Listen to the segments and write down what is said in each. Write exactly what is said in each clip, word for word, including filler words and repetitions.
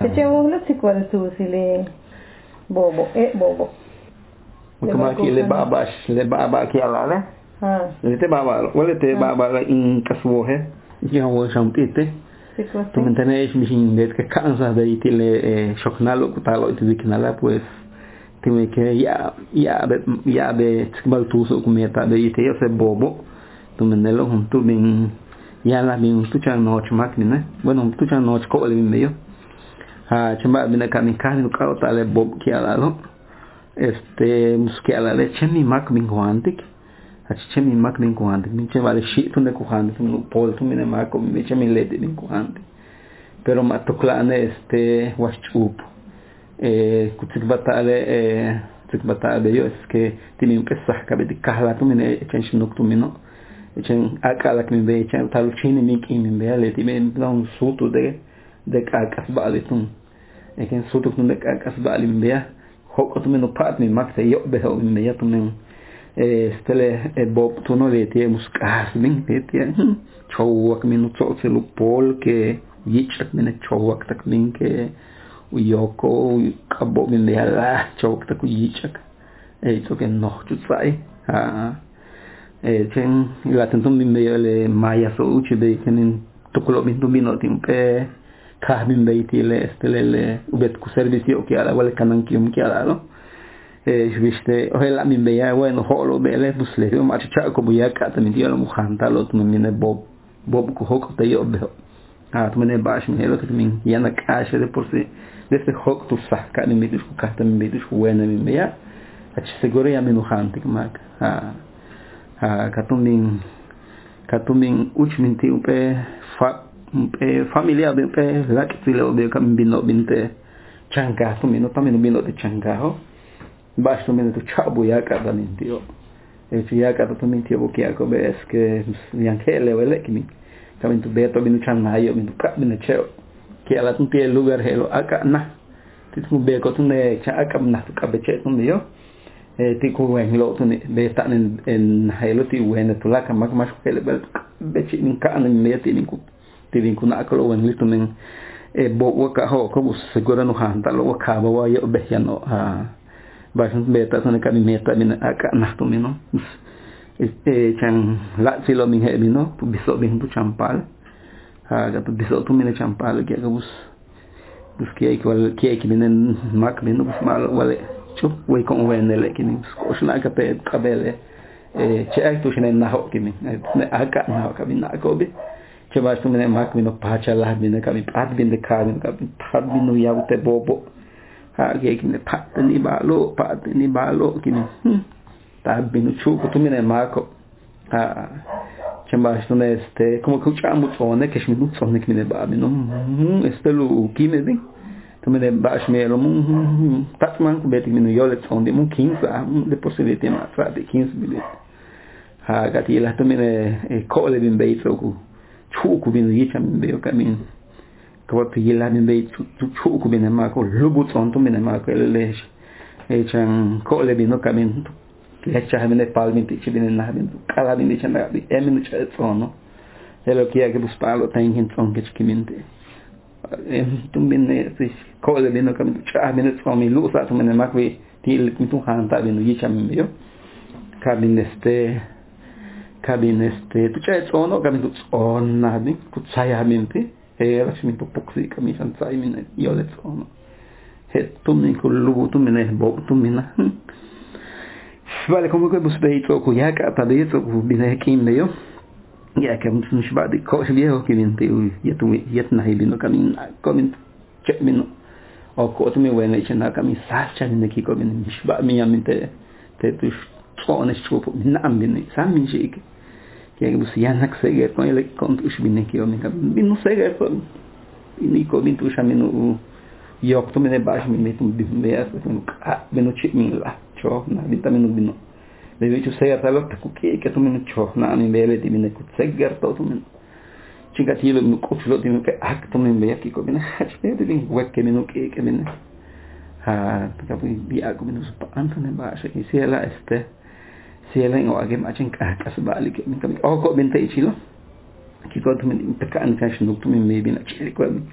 Echemos los chicos tú si le bobo, eh bobo. Como aquí le baba, le baba aquí a la la. Ah. Le te baba, wala te baba in kasuhe. Ya wo shamtite. Tú me tenés mis indes que cansas de irle shoknalo kutalo itzikinala pues tiene que ya ya ya de baltuso cometa de ite ese bobo. Tú me nelo junto bien ya la bien tu chan noche máquina. Bueno, tu chan noche ko le medio. Ah, chamba bina kami kami ka tale bob ki alalo. Este muske ala leche mi mak min guantik. Achiche mi mak min guantik. Mi che vale shi tu ne guantik tu pol tu mi ne mak mi che mi lete min guantik. Pero ma toklane este waschup. Eh kutik batale eh kutik batale yo es que timi un pesah kabe di kahla tu mi ne chen shnuk tu mi no. Chen akala ki mi be chen talu chini mi ki mi be le timi don sutu de de kakas bali tu. E ken sutu tu de kakas bali mi be. Hoko tu mi no pat mi mak te yo be ho mi be tu mi stele e bob tu no le tie muskas min te tie chowak min to se lu pol ke yichak min chowak tak min ke uyoko kabo min de ala chowak tak yichak e to ke no tu sai ha e chen la tentum min be le maya so uchi be kenin to kolo min tu min otim pe ka min be ti le stele le ubet ku servicio ke ala wala kanan kium ke ala no eh viste ojalá mi veía bueno holo bele pues le digo macho como ya que también dio la mujer tal otro me viene bob bob cojo te yo veo ah tú me ne bash me lo que también ya na cache de por si de este hok tu saca ni me dijo que también me dijo bueno mi veía a seguro ya me no hante que mac ah ah katumin katumin uchminti upe fa pe familia be pe la que le obeo kam bino binte changa tu me no también bino de changa ho basta menos tu chabo ya cada mentio e ci ya cada tu mentio bo kia ko bes che neanche le vele che mi camen tu beto binu channa io mi ka binu cheo che ala tu tie lugar helo aka na ti tu be ko tu ne cha aka na tu ka beche tu io e ti ko wen lo tu ne be ta en en helo ti wen tu la ka mak mas ko le bel beche min ka na me ti min ku ti vin ku na ko wen li tu men e bo wa ka ho ko segura no hanta lo ka ba wa yo be ya no ha bajun beta sone kami meta min aka nahtu mino este chan la silo min he mino tu biso bin tu champal ha ga tu biso tu min champal ke ga bus bus ke ai wal ke ai min mak min bus mal wale chu we kon wen le ke min ko shna ka pe kabele e che ai tu shne na ho ke min ne aka na ho ka min na ko be che ba tu min mak min pa cha la min ka min pat bin de ka min ka bin pat bin no ya te bobo ha ke kini pat ni balo pat ni balo kini ta binu chu ko tu mine marco ha chamba stone este como que chamo tsone ke shmi tsone ke mine ba binu este lu kime din tu mine ba shmi lo mu tatman ko beti mine yole tsone mu quinze de possibilité ma fra de quinze minutes ha gati la tu mine e ko le bin be ku chu ku bin yi cham be o kamin ko tu yela min be tu chu ku bin ma ko lubu ton tu min ma ko le e chan ko le bin no kamin le cha min le palmin ti bin na bin kala bin chan na bi e min cha ton e lo ki ke bus palo tan hin ton ke kiminte e tu bin ne si ko le bin no kamin cha min ton mi lu sa tu min ma ko ti le tu han ta bin yi cha min yo kabin este kabin este tu cha ton no kamin tu on na bin tu cha ya min ti e era mi po poxi kami san sai min io le sono e tu mi con lugo tu mi ne bo tu mi na vale comunque bus beito ku ya ka ta de to ku bine kim ne yo ya ka mun shi ba de ko shi viejo che vinte ya tu ya na hi bino kamin kamin che min o ko tu mi wene che na kamin sa cha min ki ko min shi ba mi aminte te tu sono schupo min am bin sa min shi che bus ya nak seger con ele con tu shi bin ki o mi kamin bin seger ko ni ko bin tu sha min io tu me ne bash mi metu bin me as bin chi min la cho na bin ta min bin le vedo seger ta lot ku ke ke tu min cho na mi bele di min ku seger to tu min chingatilo mi ku flo di min ke ak tu min be ki ko bin ha che de bin wek ke min ke ke min ha ta bu bi ak min su pa anto ne bash ki si la este si la ngo age ma chen ka ka ba li ke min ka o ko bin ta ichilo ki ko tu min ta kan ka shnu tu min me bin a che ko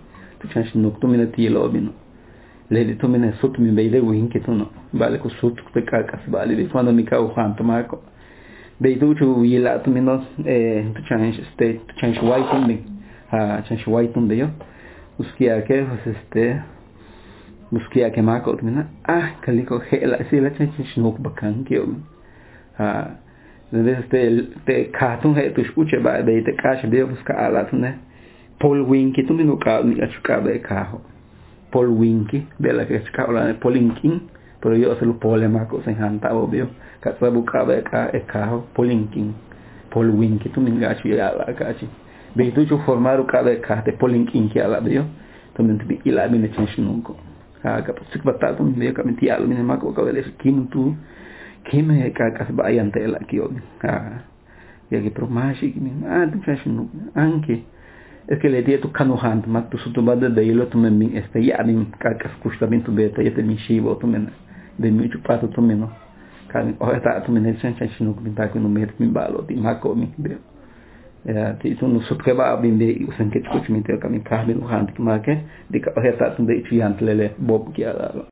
tu chance no tu mina ti lo bino le tu mina sut mi beide win ke tu no bale ko sut te ka kas bale de quando mi ka o quanto marco dei tu chu yila tu mina eh tu chance este tu chance white tu mi ah chance white tu de yo uskia ke este uskia ke marco tu mina ah kaliko hela si la chance no bakan ke ah entonces te te cartoon he tu escuche ba de te cache de buscar a la tune Paul Winky tu mino ka mi achuka be carro Paul Winky de la que achuka la Paulinkin pero yo se lo pole marco se hanta obvio ka sabu ka be ka e carro Paulinkin Paul Winky tu minga achu ya la cachi be tu chu formar o ka be ka te Paulinkin que ala bio tu min ti ila mi ne change nunco ha ka sik batata mi ka mi ti ala mi ne marco ka be kim tu Kime kakas bayan tela kio ah ya que promashi kimi ah tu fashion anche es que le dia tu kanuhant mat tu sutubada de ilo tu men este ya min kakas kustamento beta yete min shibo tu men de mi chupato tu men kan o eta tu men sen fashion no bin ta ko no met min balo ti mako mi be ya ti tu no sutkeba bin de usen ke tu mi te kamin kahbe no hant ki make de ka o eta tu de chiant lele bob ki ala